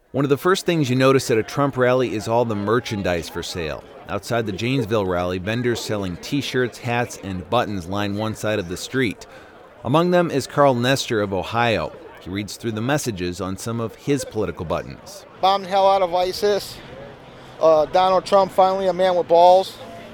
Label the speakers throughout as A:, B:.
A: One of the first things you notice at a Trump rally is all the merchandise for sale. Outside the Janesville rally, vendors selling T-shirts, hats, and buttons line one side of the street. Among them is Carl Nestor of Ohio. He reads through the messages on some of his political buttons.
B: Bomb the hell out of ISIS. Donald Trump, finally a man with balls.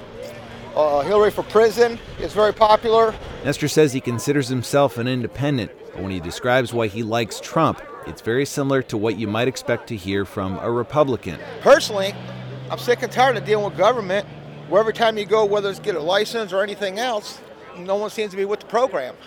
B: Hillary for prison is very popular.
A: Nestor says he considers himself an independent, but when he describes why he likes Trump, it's very similar to what you might expect to hear from a Republican.
B: Personally, I'm sick and tired of dealing with government, where every time you go, whether it's get a license or anything else, no one seems to be with the program.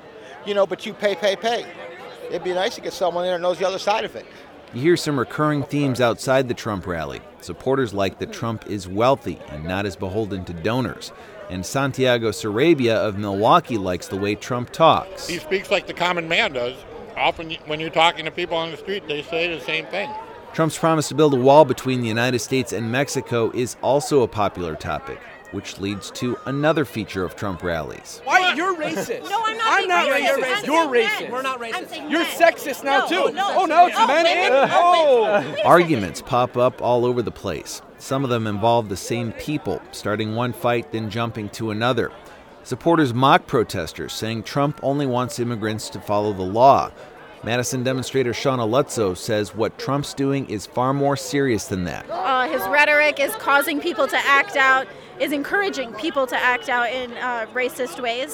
B: But you pay. It'd be nice to get someone there who knows the other side of it.
A: You hear some recurring themes outside the Trump rally. Supporters like that Trump is wealthy and not as beholden to donors. And Santiago Sarabia of Milwaukee likes the way Trump talks.
C: He speaks like the common man does. Often when you're talking to people on the street, they say the same thing.
A: Trump's promise to build a wall between the United States and Mexico is also a popular topic, which leads to another feature of Trump rallies.
D: Why? You're racist.
E: No, I'm not.
D: I'm not racist. You're racist. We're not racist. You're sexist now, too. Oh, no, it's men and...
A: Arguments pop up all over the place. Some of them involve the same people, starting one fight, then jumping to another. Supporters mock protesters, saying Trump only wants immigrants to follow the law. Madison demonstrator Shauna Lutzow says what Trump's doing is far more serious than that.
E: His rhetoric is causing people to act out, is encouraging people to act out in racist ways,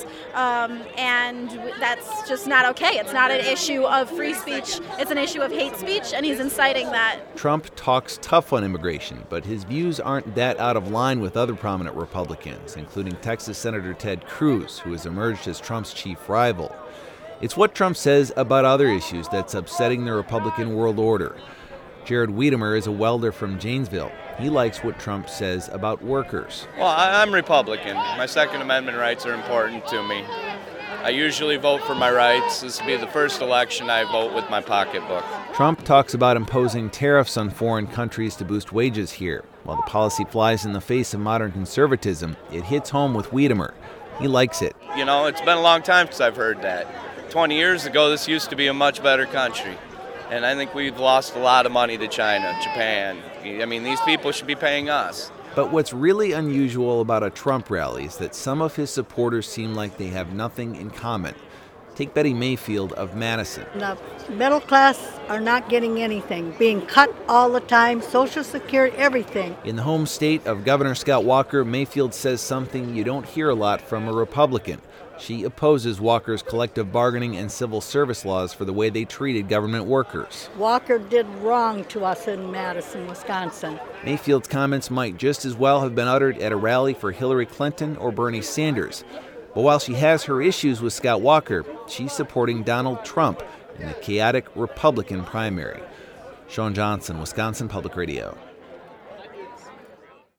E: and that's just not okay. It's not an issue of free speech, it's an issue of hate speech, and he's inciting that.
A: Trump talks tough on immigration, but his views aren't that out of line with other prominent Republicans, including Texas Senator Ted Cruz, who has emerged as Trump's chief rival. It's what Trump says about other issues that's upsetting the Republican world order. Jared Wiedemer is a welder from Janesville. He likes what Trump says about workers.
F: Well, I'm Republican. My Second Amendment rights are important to me. I usually vote for my rights. This will be the first election I vote with my pocketbook.
A: Trump talks about imposing tariffs on foreign countries to boost wages here. While the policy flies in the face of modern conservatism, it hits home with Wiedemer. He likes it.
F: It's been a long time since I've heard that. 20 years ago, this used to be a much better country. And I think we've lost a lot of money to China, Japan. These people should be paying us.
A: But what's really unusual about a Trump rally is that some of his supporters seem like they have nothing in common. Take Betty Mayfield of Madison.
G: The middle class are not getting anything, being cut all the time, Social Security, everything.
A: In the home state of Governor Scott Walker, Mayfield says something you don't hear a lot from a Republican. She opposes Walker's collective bargaining and civil service laws for the way they treated government workers.
G: Walker did wrong to us in Madison, Wisconsin.
A: Mayfield's comments might just as well have been uttered at a rally for Hillary Clinton or Bernie Sanders. But while she has her issues with Scott Walker, she's supporting Donald Trump in the chaotic Republican primary. Sean Johnson, Wisconsin Public Radio.